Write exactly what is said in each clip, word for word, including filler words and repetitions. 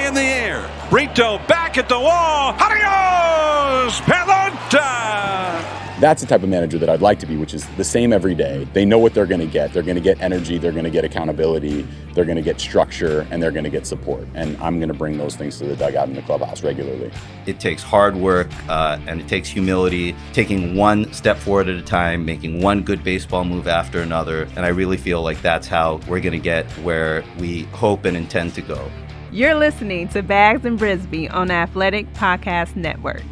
high in the air. Brito back at the wall. Adios, pelota! That's the type of manager that I'd like to be, which is the same every day. They know what they're going to get. They're going to get energy, they're going to get accountability, they're going to get structure, and they're going to get support. And I'm going to bring those things to the dugout in the clubhouse regularly. It takes hard work uh, and it takes humility, taking one step forward at a time, making one good baseball move after another. And I really feel like that's how we're going to get where we hope and intend to go. You're listening to Bags and Brisbee on Athletic Podcast Network.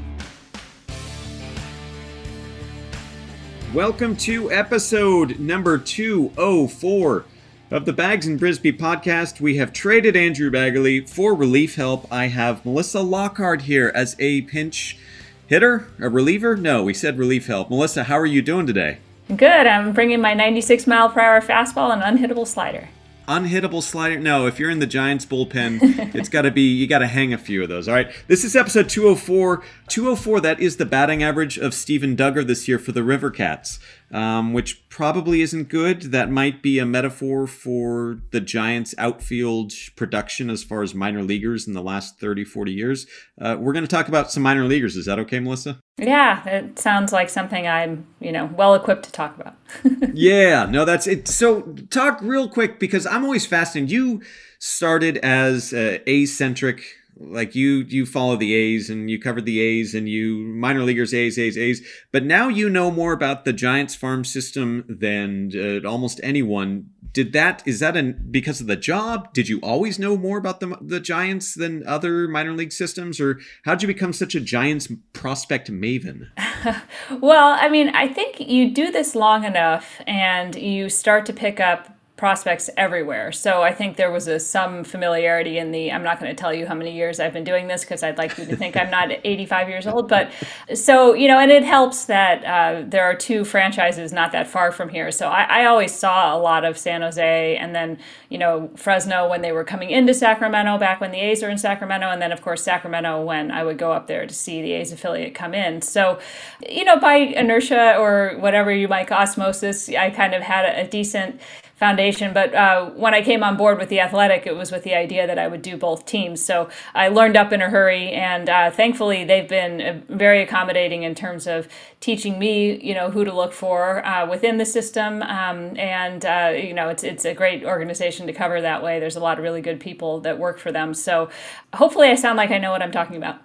Welcome to episode number two oh four of the Bags and Brisbee podcast. We have traded Andrew Baggarly for relief help. I have Melissa Lockhart here as a pinch hitter, a reliever? No, we said relief help. Melissa, how are you doing today? Good. I'm bringing my ninety-six mile per hour fastball and unhittable slider. Unhittable slider? No, if you're in the Giants bullpen, it's got to be, you got to hang a few of those. All right. This is episode two oh four. two oh four, that is the batting average of Steven Duggar this year for the River Cats, um, which probably isn't good. That might be a metaphor for the Giants' outfield production as far as minor leaguers in the last thirty, forty years. Uh, we're going to talk about some minor leaguers. Is that okay, Melissa? Yeah, it sounds like something I'm, you know, well equipped to talk about. Yeah, no, that's it. So talk real quick, because I'm always fascinated. You started as uh, A-centric, like you you follow the A's and you covered the A's and you minor leaguers, A's, A's, A's. But now you know more about the Giants farm system than uh, almost anyone. Did that, is that an, because of the job? Did you always know more about the, the Giants than other minor league systems? Or how'd you become such a Giants prospect maven? Well, I mean, I think you do this long enough and you start to pick up prospects everywhere. So I think there was a, some familiarity in the, I'm not going to tell you how many years I've been doing this because I'd like you to think I'm not eighty-five years old. But so, you know, and it helps that uh, there are two franchises not that far from here. So I, I always saw a lot of San Jose and then, you know, Fresno when they were coming into Sacramento back when the A's were in Sacramento. And then, of course, Sacramento when I would go up there to see the A's affiliate come in. So, you know, by inertia or whatever you might call osmosis, I kind of had a, a decent foundation. But uh, when I came on board with The Athletic, it was with the idea that I would do both teams. So I learned up in a hurry, and uh, thankfully they've been uh, very accommodating in terms of teaching me, you know, who to look for uh, within the system. Um, and, uh, you know, it's it's a great organization to cover that way. There's a lot of really good people that work for them. So hopefully I sound like I know what I'm talking about.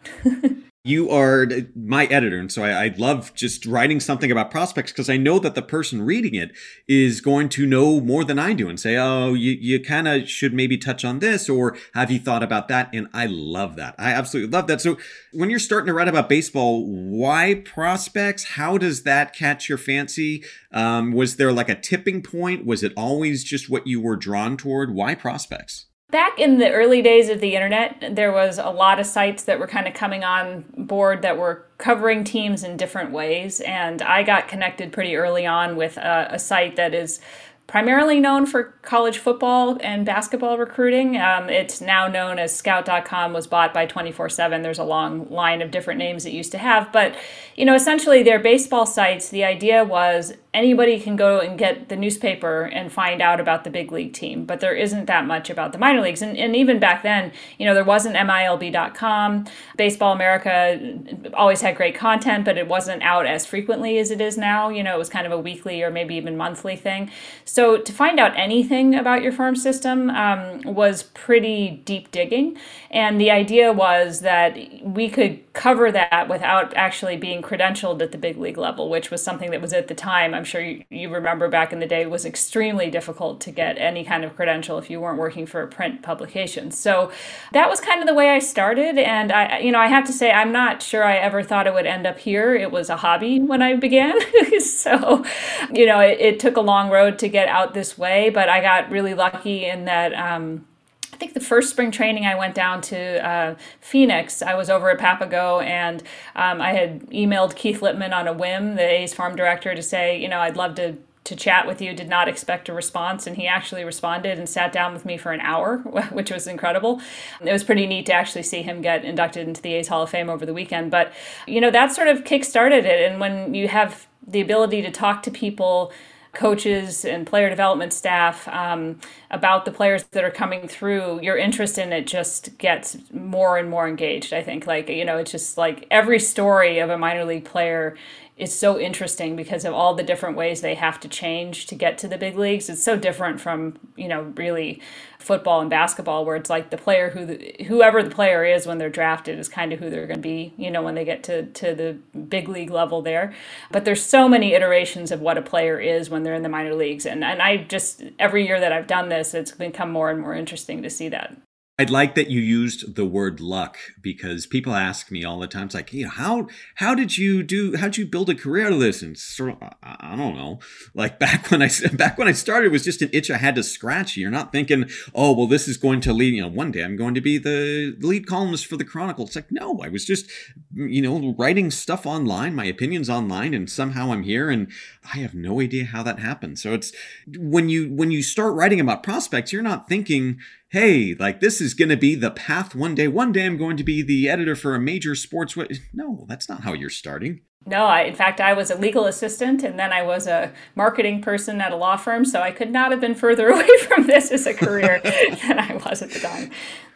You are my editor, and so I, I love just writing something about prospects because I know that the person reading it is going to know more than I do and say, oh, you, you kind of should maybe touch on this, or have you thought about that? And I love that. I absolutely love that. So when you're starting to write about baseball, why prospects? How does that catch your fancy? Um, was there like a tipping point? Was it always just what you were drawn toward? Why prospects? Back in the early days of the internet, there was a lot of sites that were kind of coming on board that were covering teams in different ways. And I got connected pretty early on with a, a site that is primarily known for college football and basketball recruiting. Um, it's now known as scout dot com, was bought by twenty-four seven. There's a long line of different names it used to have. But, you know, essentially they're baseball sites. The idea was anybody can go and get the newspaper and find out about the big league team, but there isn't that much about the minor leagues. And, and even back then, you know, there wasn't M I L B dot com. Baseball America always had great content, but it wasn't out as frequently as it is now. You know, it was kind of a weekly or maybe even monthly thing. So to find out anything about your farm system um, was pretty deep digging. And the idea was that we could cover that without actually being credentialed at the big league level, which was something that was at the time, I'm sure you, you remember back in the day, was extremely difficult to get any kind of credential if you weren't working for a print publication. So that was kind of the way I started. And I, you know, I have to say, I'm not sure I ever thought it would end up here. It was a hobby when I began. So, you know, it, it took a long road to get out this way, but I got really lucky in that, um, I think the first spring training I went down to uh, Phoenix, I was over at Papago, and um, I had emailed Keith Lippman on a whim, the A's farm director, to say, you know, I'd love to to chat with you, did not expect a response. And he actually responded and sat down with me for an hour, which was incredible. It was pretty neat to actually see him get inducted into the A's Hall of Fame over the weekend. But, you know, that sort of kick-started it. And when you have the ability to talk to people coaches and player development staff um, about the players that are coming through, your interest in it just gets more and more engaged. I think, like, you know, it's just like every story of a minor league player is so interesting because of all the different ways they have to change to get to the big leagues. It's so different from, you know, really football and basketball, where it's like the player who, the, whoever the player is when they're drafted is kind of who they're going to be, you know, when they get to, to the big league level there. But there's so many iterations of what a player is when they're in the minor leagues. And, and I just, every year that I've done this, it's become more and more interesting to see that. I'd like that you used the word luck, because people ask me all the time, it's like, you know, how how did you do, how'd you build a career out of this? And sort of, I don't know, like back when I back when I started, it was just an itch I had to scratch. You're not thinking, oh, well, this is going to lead, you know, one day I'm going to be the lead columnist for the Chronicle. It's like, no, I was just, you know, writing stuff online, my opinions online, and somehow I'm here, and I have no idea how that happened. So it's when you when you start writing about prospects, you're not thinking, hey, like this is going to be the path one day. One day I'm going to be the editor for a major sports. No, that's not how you're starting. No, I, in fact, I was a legal assistant, and then I was a marketing person at a law firm. So I could not have been further away from this as a career than I was at the time.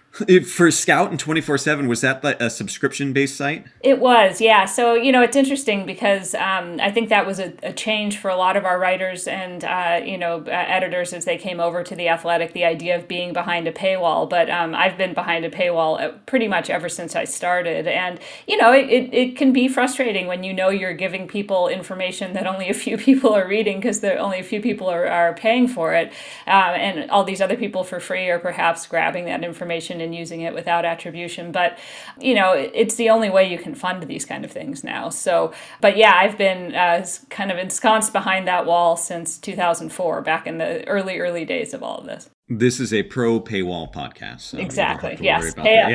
For Scout and twenty-four seven, was that a subscription-based site? It was, yeah. So, you know, it's interesting because um, I think that was a, a change for a lot of our writers and, uh, you know, uh, editors as they came over to The Athletic, the idea of being behind a paywall. But um, I've been behind a paywall pretty much ever since I started. And, you know, it, it, it can be frustrating when you know you're giving people information that only a few people are reading because only a few people are, are paying for it. Uh, and all these other people for free are perhaps grabbing that information and using it without attribution. But, you know, it's the only way you can fund these kind of things now. So, but yeah, I've been uh, kind of ensconced behind that wall since two thousand four, back in the early, early days of all of this. This is a pro paywall podcast. So exactly. Yes.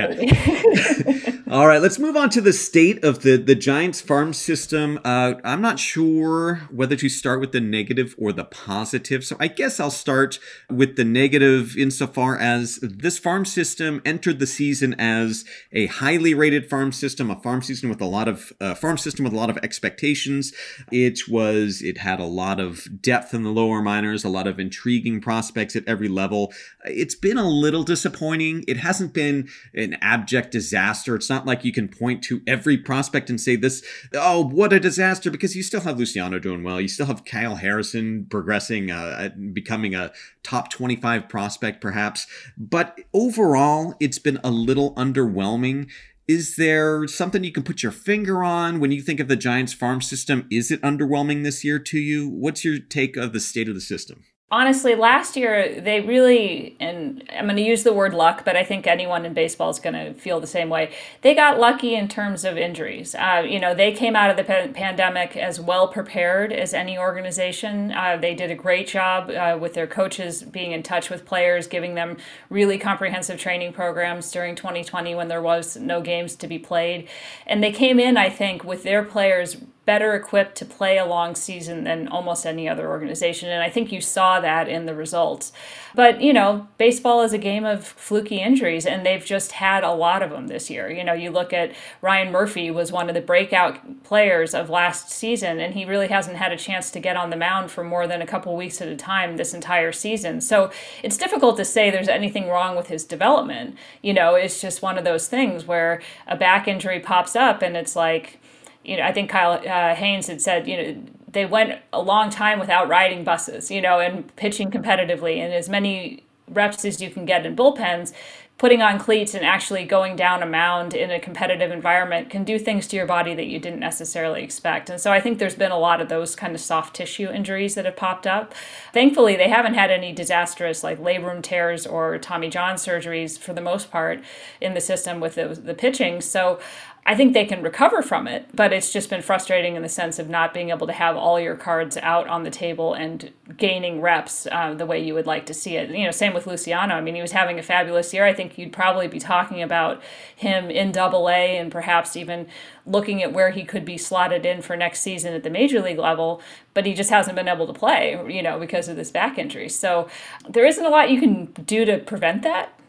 Yeah. All right. Let's move on to the state of the, the Giants farm system. Uh, I'm not sure whether to start with the negative or the positive. So I guess I'll start with the negative insofar as this farm system entered the season as a highly rated farm system, a farm system with a lot of uh, farm system with a lot of expectations. It was it had a lot of depth in the lower minors, a lot of intriguing prospects at every level. It's been a little disappointing. It hasn't been an abject disaster. It's not like you can point to every prospect and say this, oh, what a disaster, because you still have Luciano doing well. You still have Kyle Harrison progressing, uh, becoming a top twenty-five prospect perhaps. But overall, it's been a little underwhelming. Is there something you can put your finger on when you think of the Giants farm system? Is it underwhelming this year to you? What's your take of the state of the system? Honestly, last year, they really, and I'm going to use the word luck, but I think anyone in baseball is going to feel the same way. They got lucky in terms of injuries. Uh, you know, they came out of the pa- pandemic as well prepared as any organization. Uh, they did a great job uh, with their coaches being in touch with players, giving them really comprehensive training programs during twenty twenty when there was no games to be played. And they came in, I think, with their players better equipped to play a long season than almost any other organization. And I think you saw that in the results. But, you know, baseball is a game of fluky injuries, and they've just had a lot of them this year. You know, you look at Ryan Murphy was one of the breakout players of last season, and he really hasn't had a chance to get on the mound for more than a couple weeks at a time this entire season. So it's difficult to say there's anything wrong with his development. You know, it's just one of those things where a back injury pops up and it's like, you know, I think Kyle uh, Haynes had said, you know, they went a long time without riding buses, you know, and pitching competitively, and as many reps as you can get in bullpens, putting on cleats and actually going down a mound in a competitive environment can do things to your body that you didn't necessarily expect. And so I think there's been a lot of those kind of soft tissue injuries that have popped up. Thankfully, they haven't had any disastrous like labrum tears or Tommy John surgeries for the most part in the system with the, the pitching. So I think they can recover from it, but it's just been frustrating in the sense of not being able to have all your cards out on the table and gaining reps uh, the way you would like to see it. You know, same with Luciano. I mean, he was having a fabulous year. I think you'd probably be talking about him in Double A and perhaps even looking at where he could be slotted in for next season at the major league level, but he just hasn't been able to play, you know, because of this back injury. So there isn't a lot you can do to prevent that.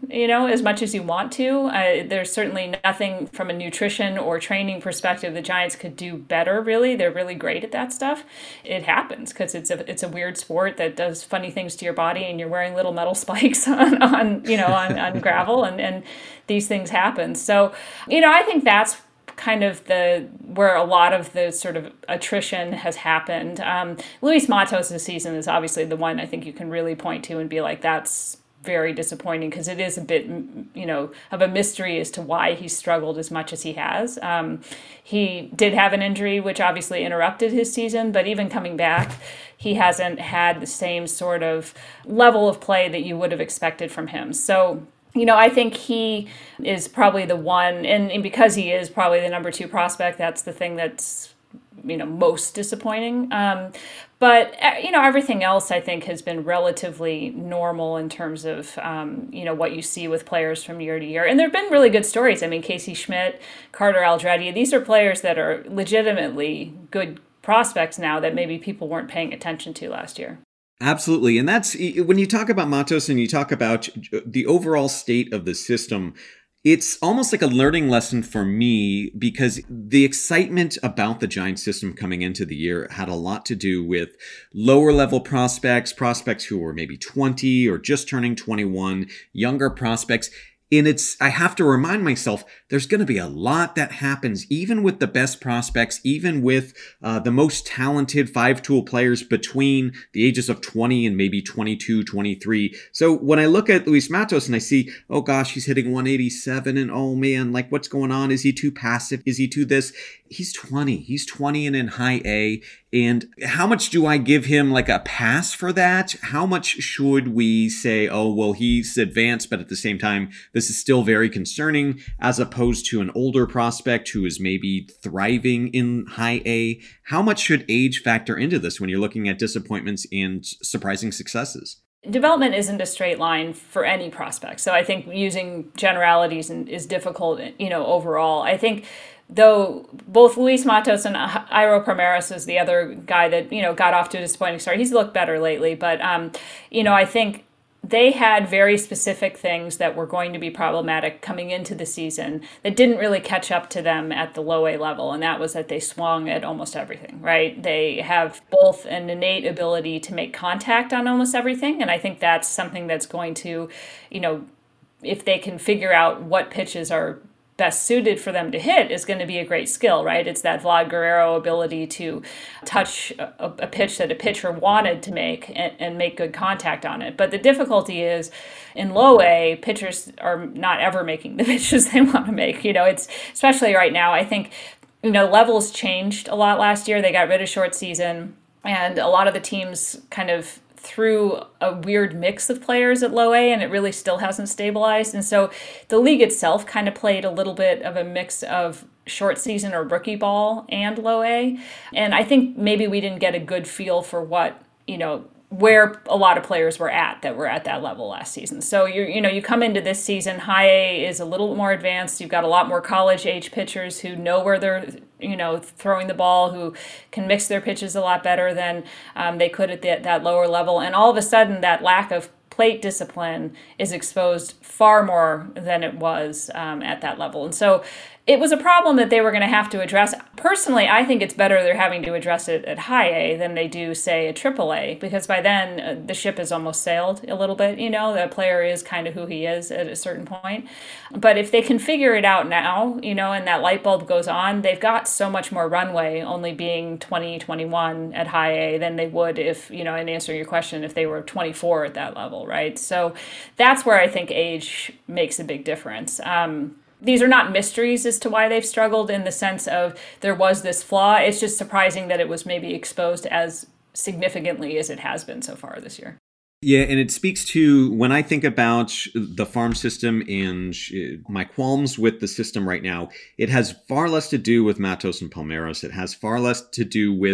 you know, as much as you want to. Uh, there's certainly nothing from a nutrition or training perspective the Giants could do better, really. They're really great at that stuff. It happens because it's a it's a weird sport that does funny things to your body, and you're wearing little metal spikes on, on you know, on, on gravel, and, and these things happen. So, you know, I think that's kind of the where a lot of the sort of attrition has happened. Um, Luis Matos' season is obviously the one I think you can really point to and be like, that's very disappointing, because it is a bit, you know, of a mystery as to why he struggled as much as he has. Um, he did have an injury, which obviously interrupted his season, but even coming back, he hasn't had the same sort of level of play that you would have expected from him. So, you know, I think he is probably the one, and, and because he is probably the number two prospect, that's the thing that's, you know, most disappointing. Um, but, you know, everything else I think has been relatively normal in terms of, um, you know, what you see with players from year to year. And there have been really good stories. I mean, Casey Schmidt, Carter Aldrete, these are players that are legitimately good prospects now that maybe people weren't paying attention to last year. Absolutely. And that's when you talk about Matos and you talk about the overall state of the system, it's almost like a learning lesson for me, because the excitement about the Giants system coming into the year had a lot to do with lower level prospects, prospects who were maybe twenty or just turning twenty-one, younger prospects. And it's, I have to remind myself, there's going to be a lot that happens, even with the best prospects, even with uh, the most talented five-tool players between the ages of twenty and maybe twenty-two, twenty-three. So when I look at Luis Matos and I see, oh gosh, he's hitting one eighty-seven, and oh man, like what's going on? Is he too passive? Is he too this? He's twenty. He's twenty and in high A. And how much do I give him like a pass for that? How much should we say, oh, well, he's advanced, but at the same time, this is still very concerning, as opposed to an older prospect who is maybe thriving in high A? How much should age factor into this when you're looking at disappointments and surprising successes? Development isn't a straight line for any prospect. So I think using generalities is difficult, you know, overall. I think though both Luis Matos and Iro Palmeiras is the other guy that, you know, got off to a disappointing start. He's looked better lately, but, um, you know, I think they had very specific things that were going to be problematic coming into the season that didn't really catch up to them at the low A level. And that was that they swung at almost everything, right? They have both an innate ability to make contact on almost everything. And I think that's something that's going to, you know, if they can figure out what pitches are best suited for them to hit, is going to be a great skill, right? It's that Vlad Guerrero ability to touch a, a pitch that a pitcher wanted to make and, and make good contact on it. But the difficulty is in low A, pitchers are not ever making the pitches they want to make. You know, it's especially right now, I think, you know, levels changed a lot last year. They got rid of short season, and a lot of the teams kind of through a weird mix of players at low A, and it really still hasn't stabilized. And so the league itself kind of played a little bit of a mix of short season or rookie ball and low A. And I think maybe we didn't get a good feel for what, you know, where a lot of players were at that were at that level last season. So you you know, you come into this season, high A is a little more advanced. You've got a lot more college age pitchers who know where they're, you know, throwing the ball, who can mix their pitches a lot better than um, they could at the, that lower level. And all of a sudden, that lack of plate discipline is exposed far more than it was um, at that level. And so it was a problem that they were going to have to address. Personally, I think it's better they're having to address it at high A than they do, say, at triple A, because by then uh, the ship has almost sailed a little bit. You know, the player is kind of who he is at a certain point. But if they can figure it out now, you know, and that light bulb goes on, they've got so much more runway only being twenty, twenty-one at high A than they would if, you know, in answering your question, if they were twenty-four at that level, right? So that's where I think age makes a big difference. Um, These are not mysteries as to why they've struggled in the sense of there was this flaw. It's just surprising that it was maybe exposed as significantly as it has been so far this year. Yeah, and it speaks to when I think about the farm system and my qualms with the system right now, it has far less to do with Matos and Palmeiras. It has far less to do with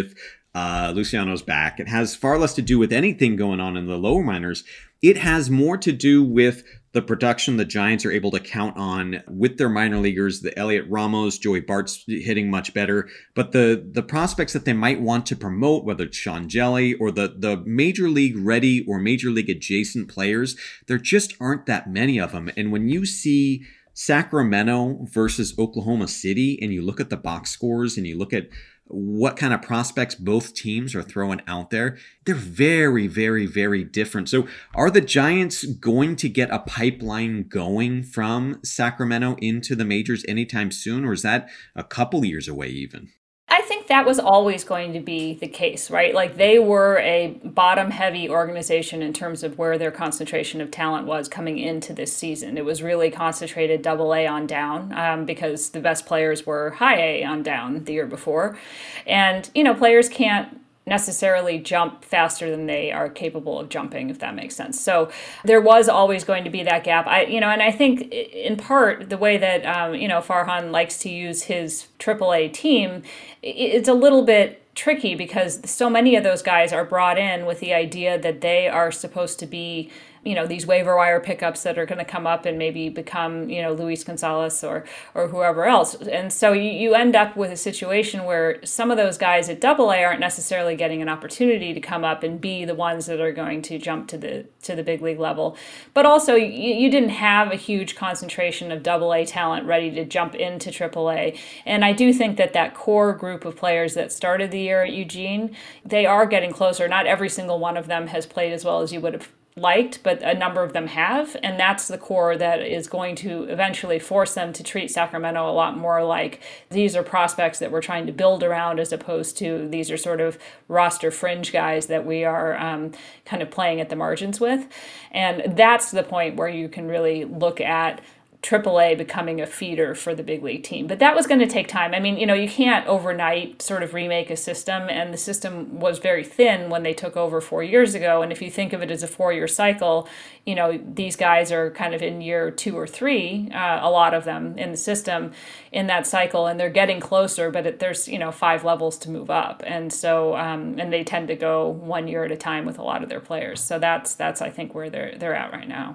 uh, Luciano's back. It has far less to do with anything going on in the lower minors. It has more to do with the production the Giants are able to count on with their minor leaguers, the Elliot Ramos, Joey Bart's hitting much better, but the the prospects that they might want to promote, whether it's Sean Jelly or the, the major league ready or major league adjacent players, there just aren't that many of them. And when you see Sacramento versus Oklahoma City and you look at the box scores and you look at what kind of prospects both teams are throwing out there, they're very, very, very different. So are the Giants going to get a pipeline going from Sacramento into the majors anytime soon, or is that a couple years away even? I think that was always going to be the case, right? Like they were a bottom-heavy organization in terms of where their concentration of talent was coming into this season. It was really concentrated double A on down um, because the best players were high A on down the year before. And, you know, players can't necessarily jump faster than they are capable of jumping, if that makes sense. So there was always going to be that gap. I, you know, and I think in part the way that, um, you know, Farhan likes to use his triple A team, it's a little bit tricky because so many of those guys are brought in with the idea that they are supposed to be, you know, these waiver wire pickups that are going to come up and maybe become, you know, Luis Gonzalez or or whoever else. And so you, you end up with a situation where some of those guys at double A aren't necessarily getting an opportunity to come up and be the ones that are going to jump to the to the big league level. But also you, you didn't have a huge concentration of double A talent ready to jump into triple A. And I do think that that core group of players that started the year at Eugene, they are getting closer. Not every single one of them has played as well as you would have liked, but a number of them have, and that's the core that is going to eventually force them to treat Sacramento a lot more like these are prospects that we're trying to build around, as opposed to these are sort of roster fringe guys that we are um, kind of playing at the margins with. And that's the point where you can really look at triple A becoming a feeder for the big league team. But that was going to take time. I mean, you know, you can't overnight sort of remake a system, and the system was very thin when they took over four years ago. And if you think of it as a four-year cycle, you know, these guys are kind of in year two or three, uh, a lot of them in the system in that cycle, and they're getting closer, but it, there's, you know, five levels to move up. And so, um, and they tend to go one year at a time with a lot of their players. So that's, that's I think, where they're they're at right now.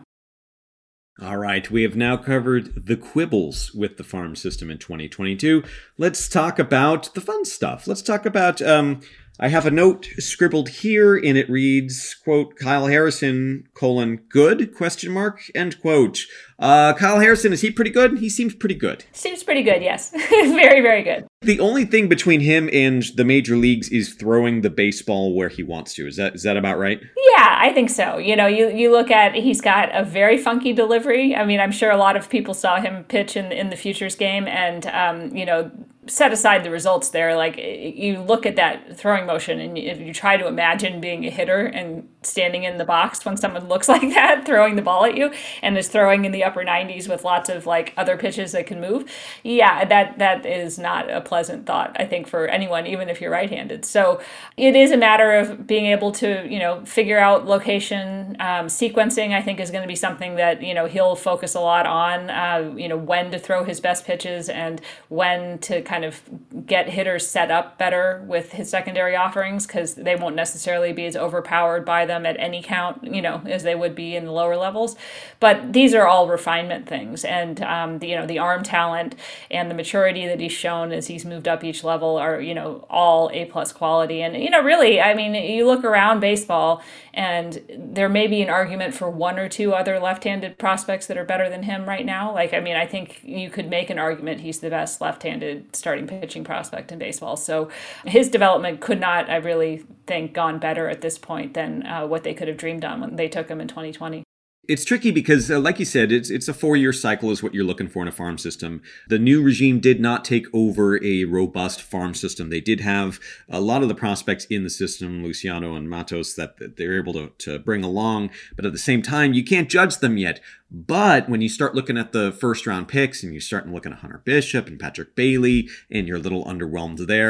All right, we have now covered the quibbles with the farm system in twenty twenty-two. Let's talk about the fun stuff. Let's talk about, um, I have a note scribbled here, and it reads, quote, Kyle Harrison, colon, good, question mark, end quote. Uh, Kyle Harrison, is he pretty good? He seems pretty good. Seems pretty good, yes. Very, very good. The only thing between him and the major leagues is throwing the baseball where he wants to. Is that is that about right? Yeah, I think so. You know, you, you look at, he's got a very funky delivery. I mean, I'm sure a lot of people saw him pitch in, in the Futures game, and, um, you know, set aside the results there, like you look at that throwing motion and if you try to imagine being a hitter and standing in the box when someone looks like that, throwing the ball at you and is throwing in the upper nineties with lots of like other pitches that can move. Yeah, that that is not a pleasant thought, I think, for anyone, even if you're right-handed. So it is a matter of being able to, you know, figure out location. Um, sequencing, I think, is going to be something that, you know, he'll focus a lot on, uh, you know, when to throw his best pitches and when to kind of get hitters set up better with his secondary offerings, because they won't necessarily be as overpowered by them at any count, you know, as they would be in the lower levels. But these are all refinement things, and um, the, you know, the arm talent and the maturity that he's shown as he's moved up each level are, you know, all A plus quality. And, you know, really, I mean, you look around baseball and there may be an argument for one or two other left-handed prospects that are better than him right now. Like, I mean, I think you could make an argument he's the best left-handed starting pitching prospect in baseball. So his development could not, I really think, gone better at this point than uh, what they could have dreamed on when they took him in twenty twenty. It's tricky because, uh, like you said, it's it's a four-year cycle is what you're looking for in a farm system. The new regime did not take over a robust farm system. They did have a lot of the prospects in the system, Luciano and Matos, that, that they're able to, to bring along. But at the same time, you can't judge them yet. But when you start looking at the first-round picks and you start looking at Hunter Bishop and Patrick Bailey, and you're a little underwhelmed there,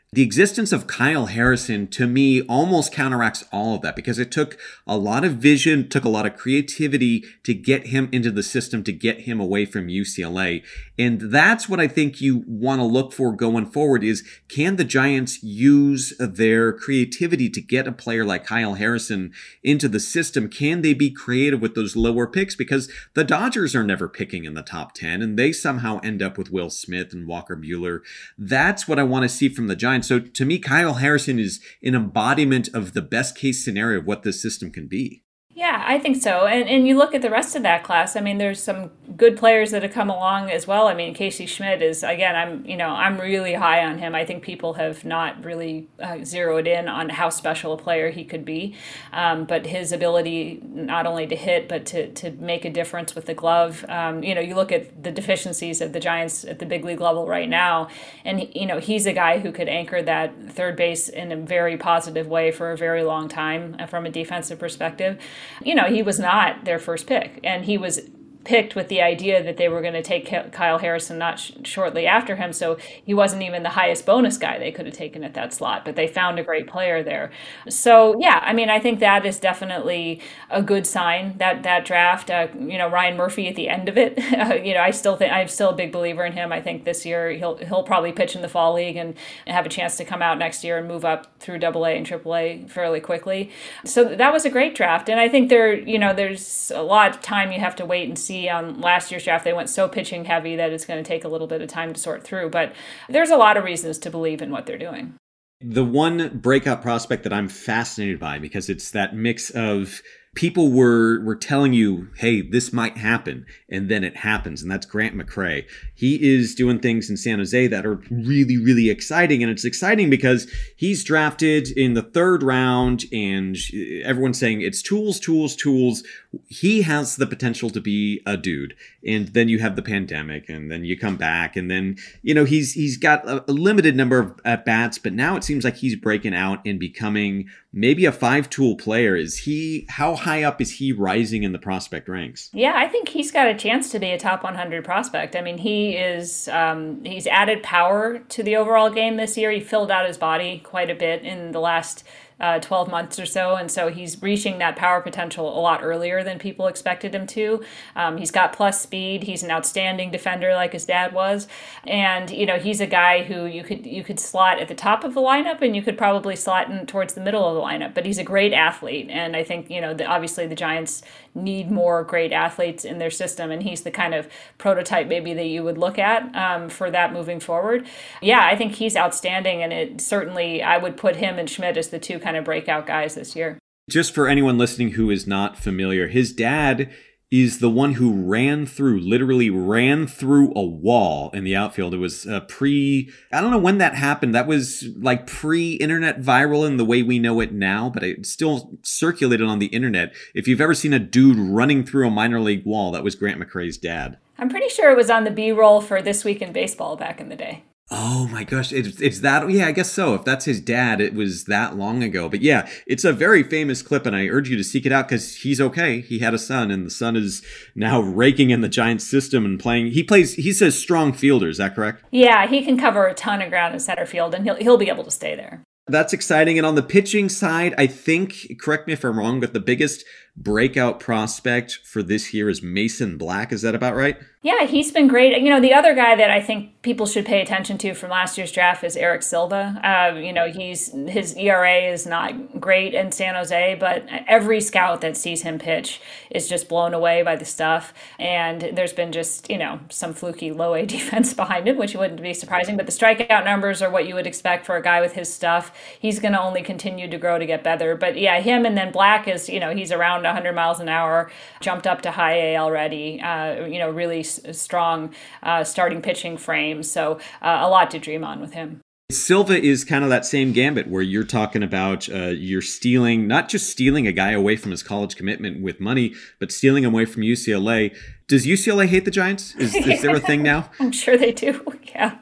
The existence of Kyle Harrison, to me, almost counteracts all of that because it took a lot of vision, took a lot of creativity to get him into the system, to get him away from U C L A. And that's what I think you want to look for going forward is, can the Giants use their creativity to get a player like Kyle Harrison into the system? Can they be creative with those lower picks? Because the Dodgers are never picking in the top ten, and they somehow end up with Will Smith and Walker Buehler. That's what I want to see from the Giants. So to me, Kyle Harrison is an embodiment of the best case scenario of what this system can be. Yeah, I think so. And and you look at the rest of that class, I mean, there's some good players that have come along as well. I mean, Casey Schmidt is, again, I'm, you know, I'm really high on him. I think people have not really uh, zeroed in on how special a player he could be. Um, but his ability not only to hit, but to, to make a difference with the glove. Um, you know, you look at the deficiencies of the Giants at the big league level right now, and, you know, he's a guy who could anchor that third base in a very positive way for a very long time uh, from a defensive perspective. You know, he was not their first pick, and he was picked with the idea that they were going to take Kyle Harrison not sh- shortly after him, so he wasn't even the highest bonus guy they could have taken at that slot, but they found a great player there. So, yeah, I mean, I think that is definitely a good sign, that that draft. Uh, you know, Ryan Murphy at the end of it, uh, you know, I still think, I'm still a big believer in him. I think this year he'll he'll probably pitch in the fall league and have a chance to come out next year and move up through double A and triple A fairly quickly. So that was a great draft, and I think there, you know, there's a lot of time you have to wait and see. On last year's draft, they went so pitching heavy that it's going to take a little bit of time to sort through, but there's a lot of reasons to believe in what they're doing. The one breakout prospect that I'm fascinated by, because it's that mix of people were were telling you, hey, this might happen, and then it happens, and that's Grant McCray. He is doing things in San Jose that are really, really exciting, and it's exciting because he's drafted in the third round, and everyone's saying it's tools, tools, tools. He has the potential to be a dude, and then you have the pandemic, and then you come back, and then, you know, he's he's got a, a limited number of at-bats, but now it seems like he's breaking out and becoming maybe a five-tool player. Is he, how high up is he rising in the prospect ranks? Yeah, I think he's got a chance to be a top one hundred prospect. I mean, he is, um, he's added power to the overall game this year. He filled out his body quite a bit in the last Uh, twelve months or so, and so he's reaching that power potential a lot earlier than people expected him to. Um, he's got plus speed. He's an outstanding defender like his dad was, and you know, he's a guy who you could you could slot at the top of the lineup, and you could probably slot in towards the middle of the lineup. But he's a great athlete, and I think, you know, the, obviously the Giants need more great athletes in their system, and he's the kind of prototype maybe that you would look at um, for that moving forward. Yeah, I think he's outstanding, and it certainly, I would put him and Schmidt as the two kind of breakout guys this year. Just for anyone listening who is not familiar, his dad is the one who ran through, literally ran through a wall in the outfield. It was uh, pre, I don't know when that happened. That was like pre-internet viral in the way we know it now, but it still circulated on the internet. If you've ever seen a dude running through a minor league wall, that was Grant McCray's dad. I'm pretty sure it was on the B-roll for This Week in Baseball back in the day. Oh my gosh, it's, it's that, yeah, I guess so. If that's his dad, it was that long ago. But yeah, it's a very famous clip, and I urge you to seek it out because he's okay. He had a son, and the son is now raking in the Giants system and playing. He plays, he says strong fielder, is that correct? Yeah, he can cover a ton of ground in center field, and he'll he'll be able to stay there. That's exciting. And on the pitching side, I think, correct me if I'm wrong, but the biggest breakout prospect for this year is Mason Black. Is that about right? Yeah, he's been great. You know, the other guy that I think people should pay attention to from last year's draft is Eric Silva. Uh, you know, he's his E R A is not great in San Jose, but every scout that sees him pitch is just blown away by the stuff. And there's been just, you know, some fluky low A defense behind him, which wouldn't be surprising. But the strikeout numbers are what you would expect for a guy with his stuff. He's going to only continue to grow to get better. But yeah, him and then Black is, you know, he's around one hundred miles an hour, jumped up to high A already, uh, you know, really s- strong uh, starting pitching frame. So uh, a lot to dream on with him. Silva is kind of that same gambit where you're talking about uh, you're stealing, not just stealing a guy away from his college commitment with money, but stealing him away from U C L A. Does U C L A hate the Giants? Is, is there a thing now? I'm sure they do. Yeah.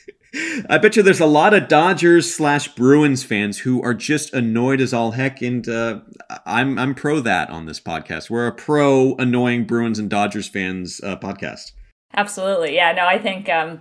I bet you there's a lot of Dodgers slash Bruins fans who are just annoyed as all heck, and uh, I'm I'm pro that on this podcast. We're a pro annoying Bruins and Dodgers fans uh, podcast. Absolutely, yeah. No, I think um,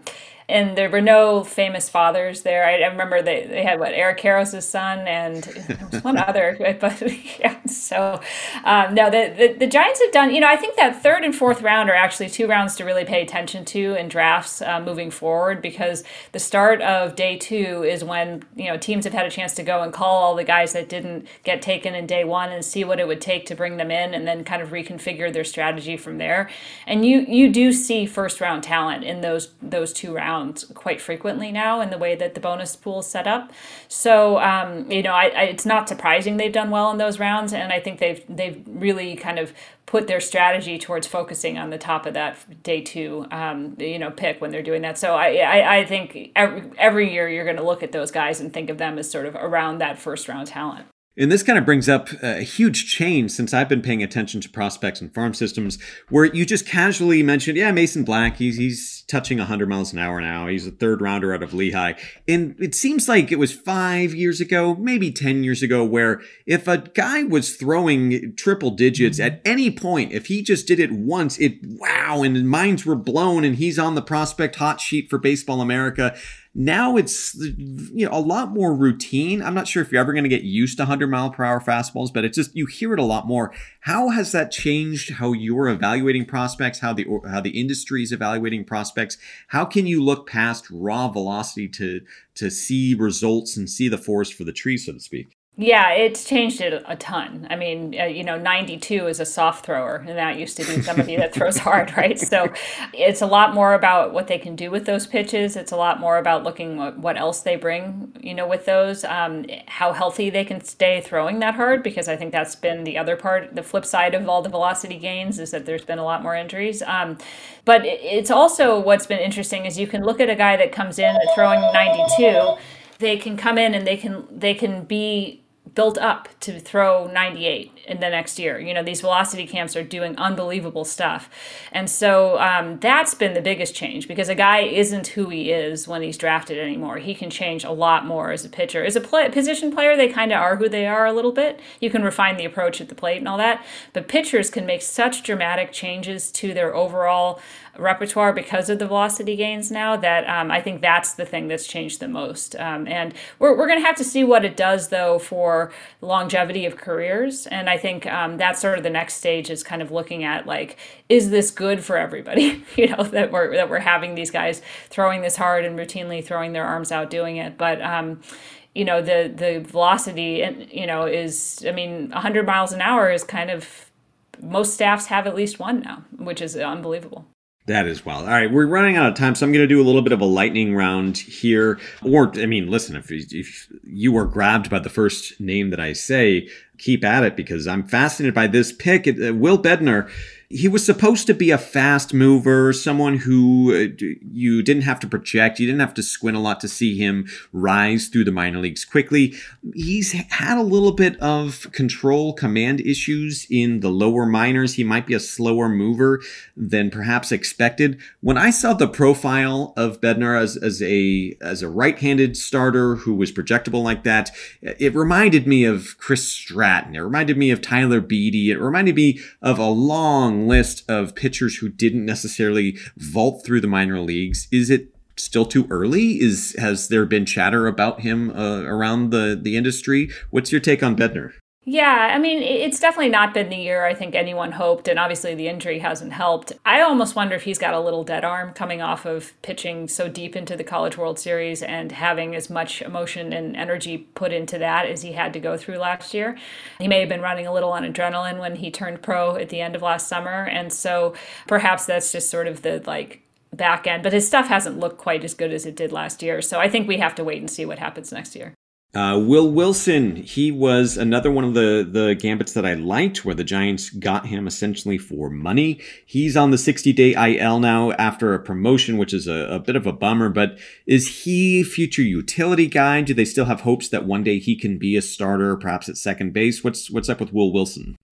And there were no famous fathers there. I, I remember they, they had, what, Eric Karros' son and there was one other. But yeah, so um, no, the, the, the Giants have done, you know, I think that third and fourth round are actually two rounds to really pay attention to in drafts uh, moving forward, because the start of day two is when, you know, teams have had a chance to go and call all the guys that didn't get taken in day one and see what it would take to bring them in and then kind of reconfigure their strategy from there. And you, you do see first round talent in those, those two rounds quite frequently now in the way that the bonus pool is set up. So, um, you know, I, I, it's not surprising they've done well in those rounds. And I think they've they've really kind of put their strategy towards focusing on the top of that day two, um, you know, pick when they're doing that. So I, I, I think every, every year you're going to look at those guys and think of them as sort of around that first round talent. And this kind of brings up a huge change since I've been paying attention to prospects and farm systems, where you just casually mentioned, yeah, Mason Black, he's he's touching one hundred miles an hour now. He's a third rounder out of Lehigh. And it seems like it was five years ago, maybe ten years ago, where if a guy was throwing triple digits at any point, if he just did it once, it wow, and minds were blown and he's on the prospect hot sheet for Baseball America. Now it's, you know, a lot more routine. I'm not sure if you're ever going to get used to one hundred mile per hour fastballs, but it's just, you hear it a lot more. How has that changed how you're evaluating prospects, how the how the industry is evaluating prospects? How can you look past raw velocity to to see results and see the forest for the trees, so to speak? Yeah, it's changed it a ton. I mean, uh, you know, ninety-two is a soft thrower, and that used to be somebody that throws hard, right? So it's a lot more about what they can do with those pitches. It's a lot more about looking what, what else they bring, you know, with those, um, how healthy they can stay throwing that hard, because I think that's been the other part, the flip side of all the velocity gains is that there's been a lot more injuries. Um, but it's also, what's been interesting is you can look at a guy that comes in throwing ninety-two, they can come in and they can they can be built up to throw ninety-eight in the next year. You know, these velocity camps are doing unbelievable stuff. And so um, that's been the biggest change, because a guy isn't who he is when he's drafted anymore. He can change a lot more as a pitcher. As a play, position player, they kind of are who they are a little bit. You can refine the approach at the plate and all that. But pitchers can make such dramatic changes to their overall repertoire because of the velocity gains now that um, I think that's the thing that's changed the most. Um, and we're, we're going to have to see what it does, though, for longevity of careers. And I think um, that's sort of the next stage, is kind of looking at, like, is this good for everybody? you know, that we're that we're having these guys throwing this hard and routinely throwing their arms out doing it. But um, you know, the the velocity, and you know, is, I mean, one hundred miles an hour is kind of, most staffs have at least one now, which is unbelievable. That is wild. All right, we're running out of time, so I'm going to do a little bit of a lightning round here. Or, I mean, listen, if, if you are grabbed by the first name that I say, keep at it, because I'm fascinated by this pick. Uh, Will Bednar, he was supposed to be a fast mover, someone who uh, you didn't have to project. You didn't have to squint a lot to see him rise through the minor leagues quickly. He's had a little bit of control, command issues in the lower minors. He might be a slower mover than perhaps expected. When I saw the profile of Bednar as, as a as a right-handed starter who was projectable like that, it reminded me of Chris Stratton. It reminded me of Tyler Beede. It reminded me of a long list of pitchers who didn't necessarily vault through the minor leagues. Is it still too early? Is has there been chatter about him uh, around the, the industry? What's your take on Bednar? Yeah, I mean, it's definitely not been the year I think anyone hoped, and obviously the injury hasn't helped. I almost wonder if he's got a little dead arm coming off of pitching so deep into the College World Series and having as much emotion and energy put into that as he had to go through last year. He may have been running a little on adrenaline when he turned pro at the end of last summer, and so perhaps that's just sort of the, like, back end. But his stuff hasn't looked quite as good as it did last year, so I think we have to wait and see what happens next year. Uh, Will Wilson, he was another one of the, the gambits that I liked, where the Giants got him essentially for money. He's on the sixty-day I L now after a promotion, which is a, a bit of a bummer, but is he future utility guy? Do they still have hopes that one day he can be a starter, perhaps at second base? What's what's up with Will Wilson?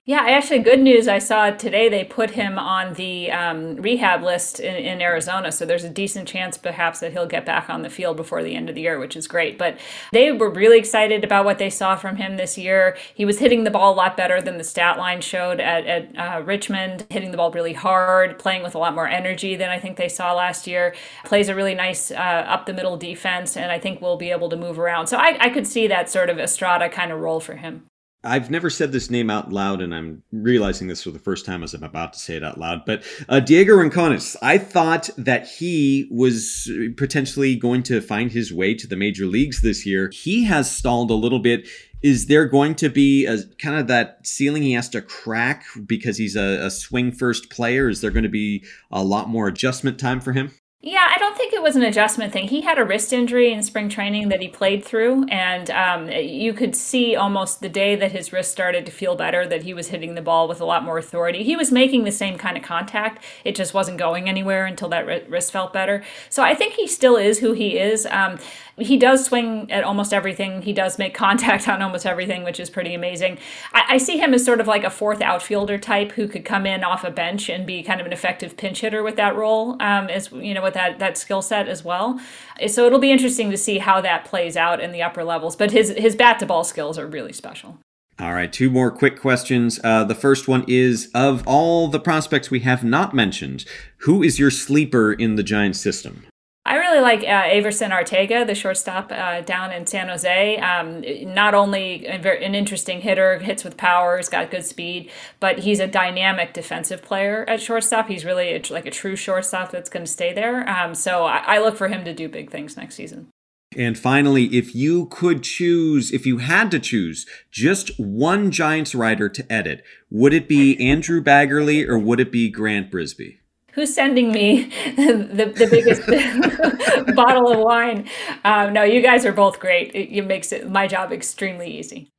Yeah, actually, good news. I saw today they put him on the um, rehab list in, in Arizona, so there's a decent chance perhaps that he'll get back on the field before the end of the year, which is great. But they were really excited about what they saw from him this year. He was hitting the ball a lot better than the stat line showed at, at uh, Richmond, hitting the ball really hard, playing with a lot more energy than I think they saw last year. Plays a really nice uh, up-the-middle defense, and I think we'll be able to move around. So I, I could see that sort of Estrada kind of role for him. I've never said this name out loud, and I'm realizing this for the first time as I'm about to say it out loud. But uh, Diego Rincones, I thought that he was potentially going to find his way to the major leagues this year. He has stalled a little bit. Is there going to be a kind of that ceiling he has to crack because he's a, a swing first player? Is there going to be a lot more adjustment time for him? Yeah, I don't think it was an adjustment thing. He had a wrist injury in spring training that he played through, and um, you could see almost the day that his wrist started to feel better that he was hitting the ball with a lot more authority. He was making the same kind of contact. It just wasn't going anywhere until that wrist felt better. So I think he still is who he is. Um, he does swing at almost everything. He does make contact on almost everything, which is pretty amazing. I, I see him as sort of like a fourth outfielder type who could come in off a bench and be kind of an effective pinch hitter with that role, um, as you know, with that that skill set as well. So it'll be interesting to see how that plays out in the upper levels. But his his bat to ball skills are really special. All right, two more quick questions. Uh, the first one is, of all the prospects we have not mentioned, who is your sleeper in the Giants system? I really like uh, Averson Arteaga, the shortstop uh, down in San Jose. Um, not only a very, an interesting hitter, hits with power, he's got good speed, but he's a dynamic defensive player at shortstop. He's really a, like a true shortstop that's going to stay there. Um, so I, I look for him to do big things next season. And finally, if you could choose, if you had to choose just one Giants writer to edit, would it be Andrew Baggarly or would it be Grant Brisbee? Who's sending me the, the biggest bottle of wine? Um, no, you guys are both great. It, it makes it, my job extremely easy.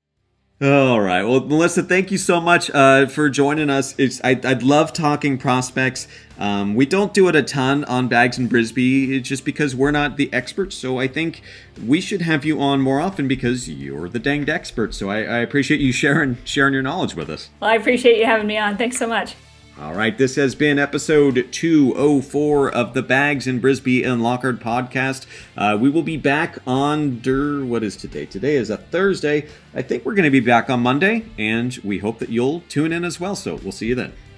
All right. Well, Melissa, thank you so much uh, for joining us. It's I, I'd love talking prospects. Um, we don't do it a ton on Bags and Brisbee just because we're not the experts. So I think we should have you on more often because you're the danged expert. So I, I appreciate you sharing sharing your knowledge with us. Well, I appreciate you having me on. Thanks so much. All right, this has been episode two oh four of the Bags and Brisbee and Lockhart podcast. Uh, we will be back on, der, what is today? Today is a Thursday. I think we're going to be back on Monday, and we hope that you'll tune in as well. So we'll see you then.